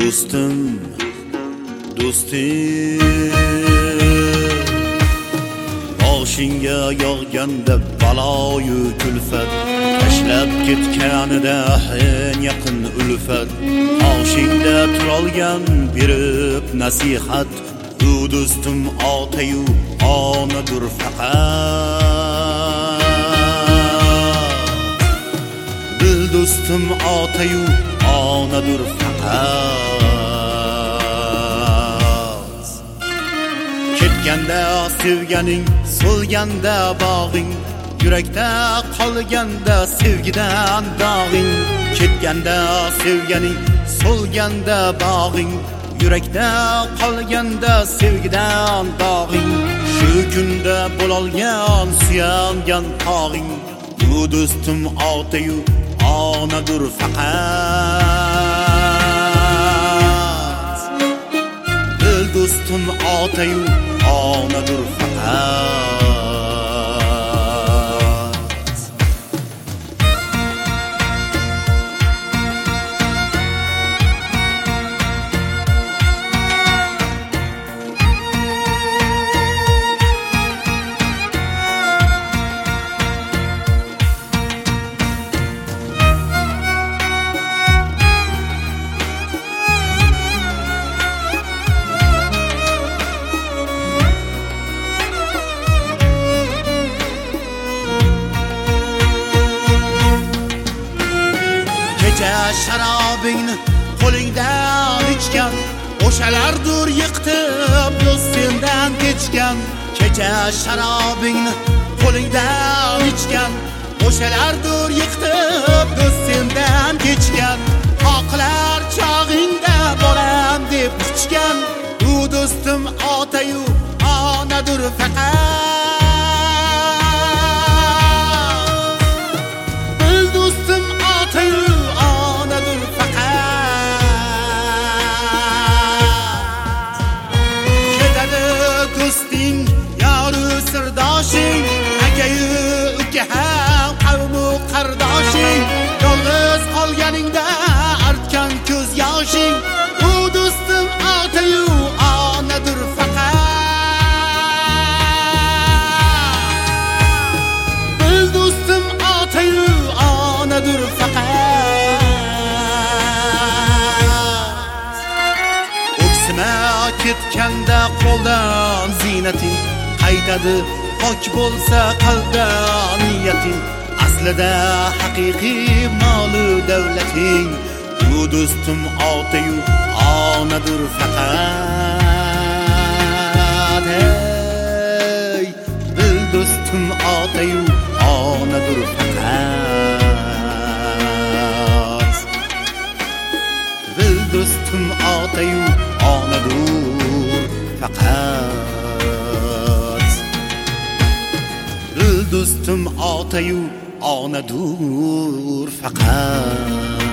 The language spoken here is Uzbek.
do'stim boshingga yog'ganda baloyu kulfat, tashlab ketganida en yaqin ulfat, qoshingda turolgan berib nasihat. Bu do'stim otayu onadur faqat. Bil do'stim otayu onadur faqat. Ketganda sevganing, so'lganda bog'ing, yurakda qolganda sevgidan dog'ing. Ketganda sevganing, so'lganda bog'ing, yurakda qolganda sevgidan dog'ing. Shu kunda bo'lolgan suyangan tog'ing. Bu do'stim otayu onadur faqat. Bil do'stim otayu onadur faqat. Sharobingni qo'lingdan ichgan, o'shalardur yiqitib do'st sendan kechgan. Kecha sharobingni qo'lingdan ichgan, o'shalardur yiqitib do'st sendan kechgan. Oqlar chog'ingda boram deb ichgan. Bu do'stim otayu onadur faqat. Sirdoshing, akayu uka ham qavmu qardoshing, yolg'iz qolganingda artgan ko'z yoshing. Bu do'stim otayu onadur faqat. Bil do'stim otayu onadur faqat. O'ksima ketganda qo'ldan zinating, qaytadi pok bo'lsa qalbdan niyating. Aslida haqiqiy molu davlating. Bu do'stim otayu onadur faqat. Hey, bil do'stim otayu onadur faqat. Bil do'stim otayu onadur faqat. Do'stim otayu onadur faqat.